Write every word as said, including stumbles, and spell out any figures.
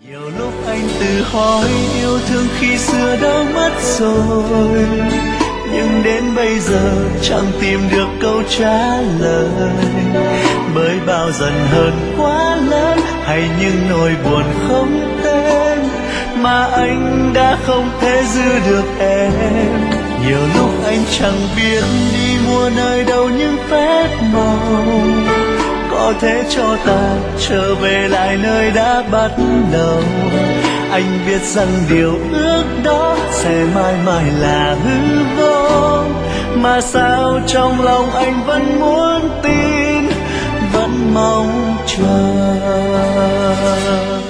Nhiều lúc anh tự hỏi yêu thương khi xưa đâu mất rồi, nhưng đến bây giờ chẳng tìm được câu trả lời. Bởi bao dần hờn quá lớn hay những nỗi buồn không tên mà anh đã không thể giữ được em. Nhiều lúc anh chẳng biết đi mua nơi đâu những phép màu có thể cho ta trở về lại nơi đã bắt đầu. Anh biết rằng điều ước đó sẽ mãi mãi là hư vô, mà sao trong lòng anh vẫn muốn tin, vẫn mong chờ.